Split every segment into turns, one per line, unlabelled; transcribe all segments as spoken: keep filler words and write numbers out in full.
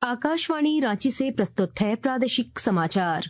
आकाशवाणी रांची से प्रस्तुत है प्रादेशिक समाचार।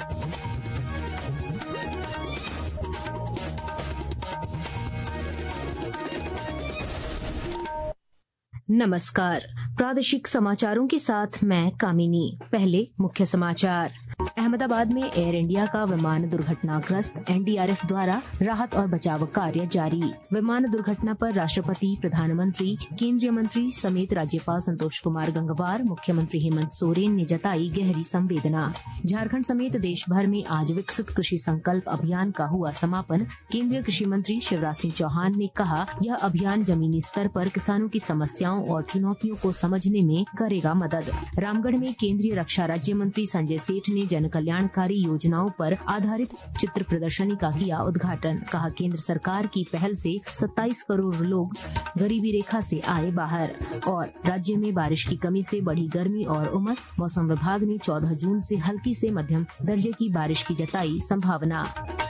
नमस्कार, प्रादेशिक समाचारों के साथ मैं कामिनी। पहले मुख्य समाचार। अहमदाबाद में एयर इंडिया का विमान दुर्घटनाग्रस्त, एन डी आर एफ द्वारा राहत और बचाव कार्य जारी। विमान दुर्घटना पर राष्ट्रपति, प्रधानमंत्री, केंद्रीय मंत्री समेत राज्यपाल संतोष कुमार गंगवार, मुख्यमंत्री हेमंत सोरेन ने जताई गहरी संवेदना। झारखंड समेत देश भर में आज विकसित कृषि संकल्प अभियान का हुआ समापन। केंद्रीय कृषि मंत्री शिवराज सिंह चौहान ने कहा, यह अभियान जमीनी स्तर पर किसानों की समस्याओं और चुनौतियों को समझने में करेगा मदद। रामगढ़ में केंद्रीय रक्षा राज्य मंत्री संजय सेठ ने जन कल्याणकारी योजनाओं पर आधारित चित्र प्रदर्शनी का किया उद्घाटन। कहा, केंद्र सरकार की पहल से सत्ताईस करोड़ लोग गरीबी रेखा से आए बाहर। और राज्य में बारिश की कमी से बढ़ी गर्मी और उमस। मौसम विभाग ने चौदह जून से हल्की से मध्यम दर्जे की बारिश की जताई संभावना।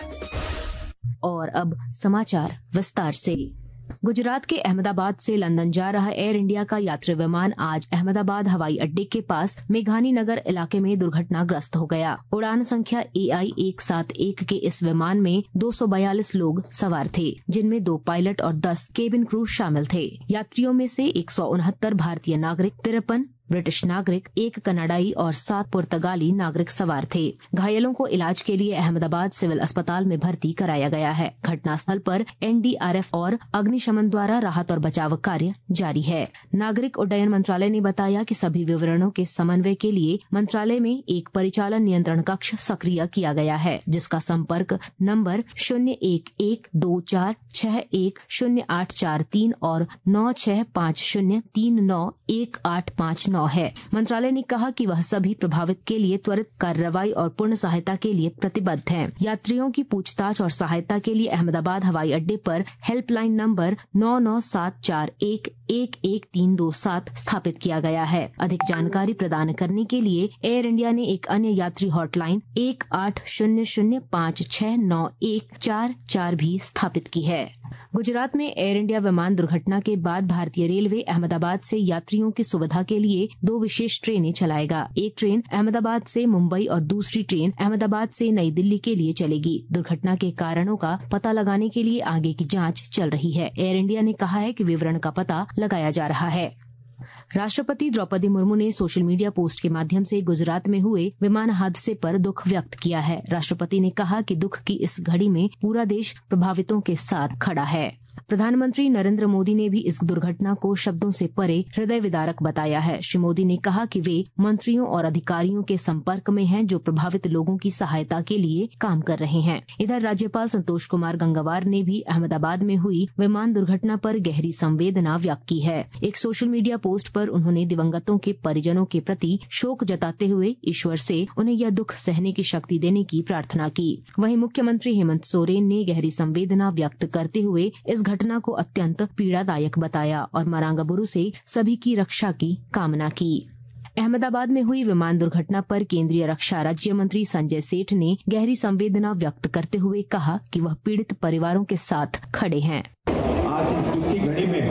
और अब समाचार विस्तार से। गुजरात के अहमदाबाद से लंदन जा रहा एयर इंडिया का यात्री विमान आज अहमदाबाद हवाई अड्डे के पास मेघानी नगर इलाके में दुर्घटनाग्रस्त हो गया। उड़ान संख्या ए आई एक सात एक के इस विमान में दो सौ बयालीस लोग सवार थे, जिनमें दो पायलट और दस केबिन क्रू शामिल थे। यात्रियों में से एक सौ उनहत्तर भारतीय नागरिक, तिरपन ब्रिटिश नागरिक, एक कनाडाई और सात पुर्तगाली नागरिक सवार थे। घायलों को इलाज के लिए अहमदाबाद सिविल अस्पताल में भर्ती कराया गया है। घटनास्थल पर एन डी आर एफ और अग्निशमन द्वारा राहत और बचाव कार्य जारी है। नागरिक उड्डयन मंत्रालय ने बताया कि सभी विवरणों के समन्वय के लिए मंत्रालय में एक परिचालन नियंत्रण कक्ष सक्रिय किया गया है, जिसका संपर्क नंबर शून्य एक एक दो चार छह एक शून्य आठ चार तीन और नौ छह पाँच शून्य तीन नौ एक आठ पाँच नौ है। मंत्रालय ने कहा कि वह सभी प्रभावित के लिए त्वरित कार्रवाई और पूर्ण सहायता के लिए प्रतिबद्ध है। यात्रियों की पूछताछ और सहायता के लिए अहमदाबाद हवाई अड्डे पर हेल्पलाइन नंबर नौ नौ सात चार एक एक एक तीन दो सात स्थापित किया गया है। अधिक जानकारी प्रदान करने के लिए एयर इंडिया ने एक अन्य यात्री हॉटलाइन एक आठ शून्य शून्य पाँच छह नौ एक चार चार भी स्थापित की है। गुजरात में एयर इंडिया विमान दुर्घटना के बाद भारतीय रेलवे अहमदाबाद से यात्रियों की सुविधा के लिए दो विशेष ट्रेनें चलाएगा। एक ट्रेन अहमदाबाद से मुंबई और दूसरी ट्रेन अहमदाबाद से नई दिल्ली के लिए चलेगी। दुर्घटना के कारणों का पता लगाने के लिए आगे की जांच चल रही है। एयर इंडिया ने कहा है कि विवरण का पता लगाया जा रहा है। राष्ट्रपति द्रौपदी मुर्मू ने सोशल मीडिया पोस्ट के माध्यम से गुजरात में हुए विमान हादसे पर दुख व्यक्त किया है। राष्ट्रपति ने कहा कि दुख की इस घड़ी में पूरा देश प्रभावितों के साथ खड़ा है। प्रधानमंत्री नरेंद्र मोदी ने भी इस दुर्घटना को शब्दों से परे हृदय विदारक बताया है। श्री मोदी ने कहा कि वे मंत्रियों और अधिकारियों के संपर्क में हैं, जो प्रभावित लोगों की सहायता के लिए काम कर रहे हैं। इधर राज्यपाल संतोष कुमार गंगवार ने भी अहमदाबाद में हुई विमान दुर्घटना पर गहरी संवेदना व्यक्त की है। एक सोशल मीडिया पोस्ट पर उन्होंने दिवंगतों के परिजनों के प्रति शोक जताते हुए ईश्वर से उन्हें यह दुख सहने की शक्ति देने की प्रार्थना की। वहीं मुख्यमंत्री हेमंत सोरेन ने गहरी संवेदना व्यक्त करते हुए इस घटना को अत्यंत पीड़ादायक बताया और मरांगाबुरु से सभी की रक्षा की कामना की। अहमदाबाद में हुई विमान दुर्घटना पर केंद्रीय रक्षा राज्य मंत्री संजय सेठ ने गहरी संवेदना व्यक्त करते हुए कहा कि वह पीड़ित परिवारों के साथ खड़े हैं।
आज इस दुखी घड़ी में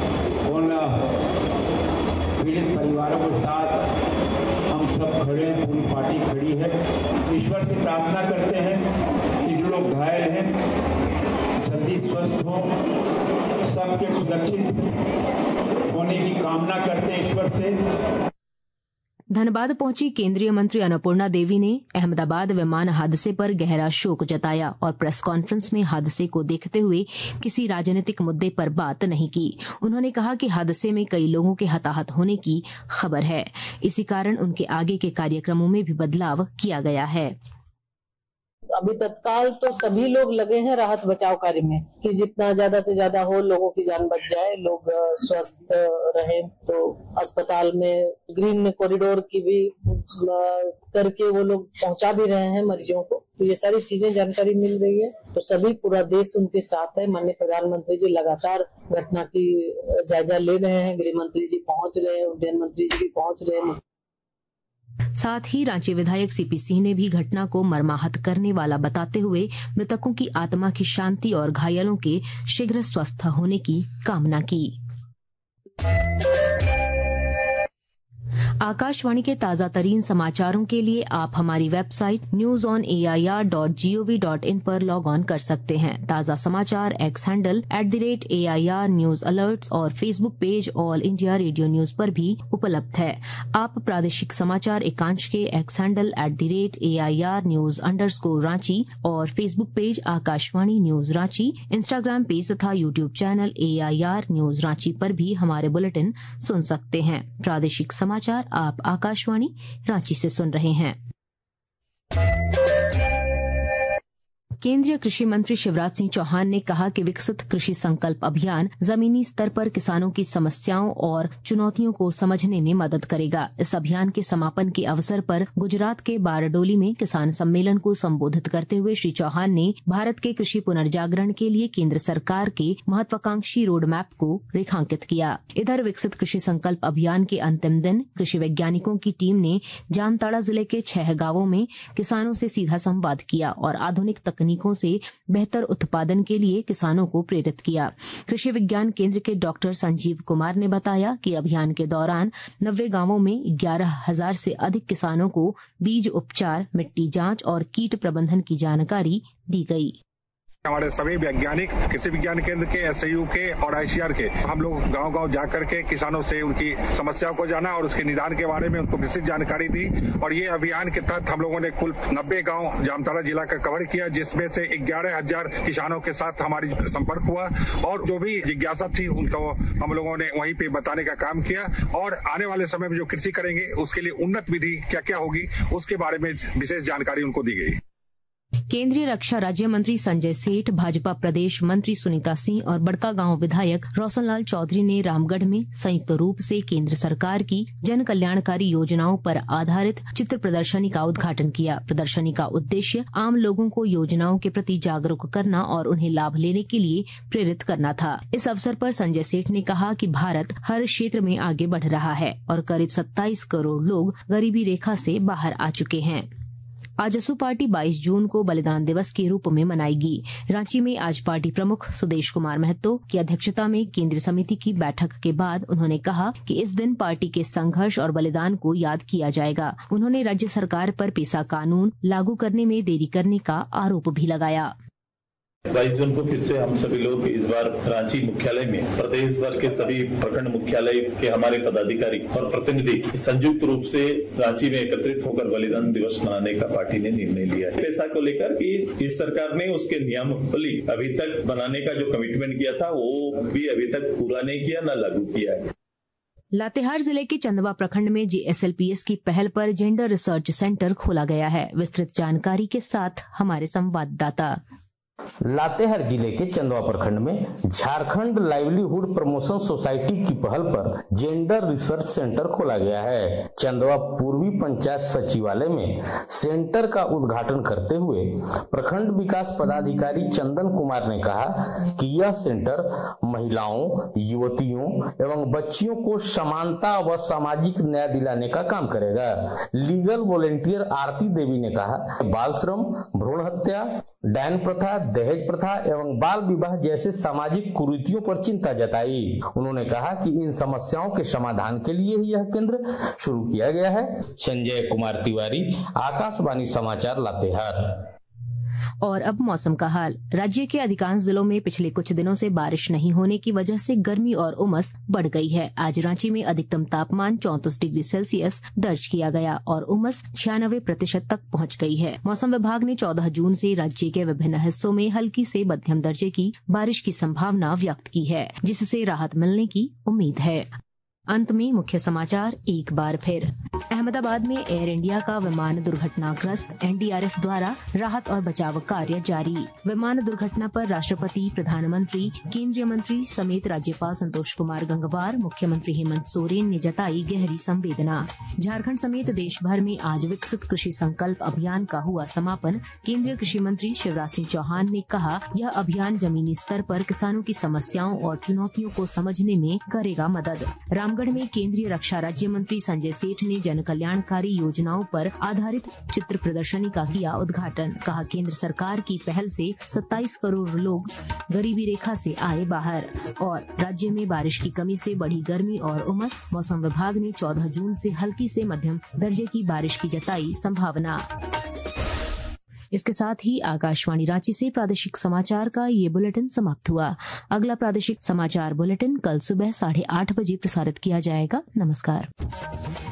उन पीड़ित परिवारों के साथ हम सब खड़े हैं, पूरी पार्टी खड़ी है। ईश्वर से प्रार्थना करते हैं कि जो लोग घायल हैं जल्दी स्वस्थ हो, सबके सुरक्षित होने की कामना करते हैं ईश्वर से।
धनबाद पहुंची केंद्रीय मंत्री अन्नपूर्णा देवी ने अहमदाबाद विमान हादसे पर गहरा शोक जताया और प्रेस कॉन्फ्रेंस में हादसे को देखते हुए किसी राजनीतिक मुद्दे पर बात नहीं की। उन्होंने कहा कि हादसे में कई लोगों के हताहत होने की खबर है, इसी कारण उनके आगे के कार्यक्रमों में भी बदलाव किया गया है।
अभी तत्काल तो सभी लोग लगे हैं राहत बचाव कार्य में कि जितना ज्यादा से ज्यादा हो, लोगों की जान बच जाए, लोग स्वस्थ रहें। तो अस्पताल में ग्रीन कॉरिडोर की भी करके वो लोग पहुंचा भी रहे हैं मरीजों को। तो ये सारी चीजें जानकारी मिल रही है। तो सभी पूरा देश उनके साथ है। माननीय प्रधानमंत्री जी लगातार घटना की जायजा ले रहे हैं। गृह मंत्री जी पहुंच रहे हैं, उड्डयन मंत्री जी भी पहुंच रहे हैं।
साथ ही रांची विधायक सी पी सिंह ने भी घटना को मर्माहत करने वाला बताते हुए मृतकों की आत्मा की शांति और घायलों के शीघ्र स्वस्थ होने की कामना की। आकाशवाणी के ताजा तरीन समाचारों के लिए आप हमारी website news on A I R dot G O V dot in पर लॉग ऑन कर सकते हैं। ताजा समाचार X handle at the rate A I R news alerts और Facebook page All India Radio news पर भी उपलब्ध है। आप प्रादेशिक समाचार एकांश के X handle at the rate A I R news underscore Ranchi और Facebook page Akashvani news Ranchi, Instagram page तथा YouTube channel A I R news Ranchi पर भी हमारे बुलेटिन सुन सकते हैं। प्रादेशिक समाचार आप आकाशवाणी रांची से सुन रहे हैं। केंद्रीय कृषि मंत्री शिवराज सिंह चौहान ने कहा कि विकसित कृषि संकल्प अभियान जमीनी स्तर पर किसानों की समस्याओं और चुनौतियों को समझने में मदद करेगा। इस अभियान के समापन के अवसर पर गुजरात के बारडोली में किसान सम्मेलन को संबोधित करते हुए श्री चौहान ने भारत के कृषि पुनर्जागरण के लिए केंद्र सरकार के महत्वाकांक्षी रोड मैप को रेखांकित किया। इधर विकसित कृषि संकल्प अभियान के अंतिम दिन कृषि वैज्ञानिकों की टीम ने जामताड़ा जिले के छह गांवों में किसानों से सीधा संवाद किया और आधुनिक तकनीकों से बेहतर उत्पादन के लिए किसानों को प्रेरित किया। कृषि विज्ञान केंद्र के डॉक्टर संजीव कुमार ने बताया कि अभियान के दौरान नब्बे गांवों में ग्यारह हजार से अधिक किसानों को बीज उपचार, मिट्टी जांच और कीट प्रबंधन की जानकारी दी गई।
हमारे सभी वैज्ञानिक कृषि विज्ञान केंद्र के, एस आई यू के और आई सी आर के हम लोग गांव-गांव जाकर के किसानों से उनकी समस्याओं को जाना और उसके निदान के बारे में उनको विस्तृत जानकारी दी। और ये अभियान के तहत हम लोगों ने कुल नब्बे गांव जामताड़ा जिला का कवर किया, जिसमें से ग्यारह हजार किसानों के साथ हमारी संपर्क हुआ और जो भी जिज्ञासा थी उनको हम लोगों ने वहीं पे बताने का काम किया। और आने वाले समय में जो कृषि करेंगे उसके लिए उन्नत विधि क्या क्या होगी उसके बारे में विशेष जानकारी उनको दी गई।
केंद्रीय रक्षा राज्य मंत्री संजय सेठ, भाजपा प्रदेश मंत्री सुनीता सिंह और बड़कागांव विधायक रोशनलाल चौधरी ने रामगढ़ में संयुक्त रूप से केंद्र सरकार की जन कल्याणकारी योजनाओं पर आधारित चित्र प्रदर्शनी का उद्घाटन किया। प्रदर्शनी का उद्देश्य आम लोगों को योजनाओं के प्रति जागरूक करना और उन्हें लाभ लेने के लिए प्रेरित करना था। इस अवसर पर संजय सेठ ने कहा कि भारत हर क्षेत्र में आगे बढ़ रहा है और करीब सत्ताईस करोड़ लोग गरीबी रेखा से बाहर आ चुके हैं। आजसू पार्टी बाईस जून को बलिदान दिवस के रूप में मनाएगी। रांची में आज पार्टी प्रमुख सुदेश कुमार महतो की अध्यक्षता में केंद्रीय समिति की बैठक के बाद उन्होंने कहा कि इस दिन पार्टी के संघर्ष और बलिदान को याद किया जाएगा। उन्होंने राज्य सरकार पर पेसा कानून लागू करने में देरी करने का आरोप भी लगाया।
बाईस जून को फिर से हम सभी लोग इस बार रांची मुख्यालय में प्रदेश भर के सभी प्रखंड मुख्यालय के हमारे पदाधिकारी और प्रतिनिधि संयुक्त रूप से रांची में एकत्रित होकर बलिदान दिवस मनाने का पार्टी ने निर्णय लिया है। पैसा को लेकर कि इस सरकार ने उसके नियमावली अभी तक बनाने का जो कमिटमेंट किया था वो भी अभी तक पूरा नहीं किया, न लागू किया है।
लातेहार जिले के चंदवा प्रखंड में J S L P S की पहल पर जेंडर रिसर्च सेंटर खोला गया है। विस्तृत जानकारी के साथ हमारे संवाददाता।
लातेहार जिले के चंदवा प्रखंड में झारखंड लाइवलीहुड प्रमोशन सोसाइटी की पहल पर जेंडर रिसर्च सेंटर खोला गया है। चंदवा पूर्वी पंचायत सचिवालय में सेंटर का उद्घाटन करते हुए प्रखंड विकास पदाधिकारी चंदन कुमार ने कहा कि यह सेंटर महिलाओं, युवतियों एवं बच्चियों को समानता व सामाजिक न्याय दिलाने का काम करेगा। लीगल वॉलेंटियर आरती देवी ने कहा बाल श्रम, भ्रूण हत्या, डायन प्रथा, दहेज प्रथा एवं बाल विवाह जैसे सामाजिक कुरीतियों पर चिंता जताई। उन्होंने कहा कि इन समस्याओं के समाधान के लिए ही यह केंद्र शुरू किया गया है। संजय कुमार तिवारी, आकाशवाणी समाचार, लातेहार।
और अब मौसम का हाल। राज्य के अधिकांश जिलों में पिछले कुछ दिनों से बारिश नहीं होने की वजह से गर्मी और उमस बढ़ गई है। आज रांची में अधिकतम तापमान चौंतीस डिग्री सेल्सियस दर्ज किया गया और उमस छियानवे प्रतिशत तक पहुंच गई है। मौसम विभाग ने चौदह जून से राज्य के विभिन्न हिस्सों में हल्की से मध्यम दर्जे की बारिश की संभावना व्यक्त की है, जिससे राहत मिलने की उम्मीद है। अंत में मुख्य समाचार एक बार फिर। अहमदाबाद में एयर इंडिया का विमान दुर्घटनाग्रस्त, एन डी आर एफ द्वारा राहत और बचाव कार्य जारी। विमान दुर्घटना पर राष्ट्रपति, प्रधानमंत्री, केंद्रीय मंत्री समेत राज्यपाल संतोष कुमार गंगवार, मुख्यमंत्री हेमंत सोरेन ने जताई गहरी संवेदना। झारखंड समेत देश भर में आज विकसित कृषि संकल्प अभियान का हुआ समापन। केंद्रीय कृषि मंत्री शिवराज सिंह चौहान ने कहा, यह अभियान जमीनी स्तर पर किसानों की समस्याओं और चुनौतियों को समझने में करेगा मदद। राम रामगढ़ में केंद्रीय रक्षा राज्य मंत्री संजय सेठ ने जन कल्याणकारी योजनाओं पर आधारित चित्र प्रदर्शनी का किया उद्घाटन। कहा, केंद्र सरकार की पहल से सत्ताईस करोड़ लोग गरीबी रेखा से आए बाहर। और राज्य में बारिश की कमी से बढ़ी गर्मी और उमस। मौसम विभाग ने चौदह जून से हल्की से मध्यम दर्जे की बारिश की जताई संभावना। इसके साथ ही आकाशवाणी रांची से प्रादेशिक समाचार का ये बुलेटिन समाप्त हुआ। अगला प्रादेशिक समाचार बुलेटिन कल सुबह साढ़े आठ बजे प्रसारित किया जाएगा। नमस्कार।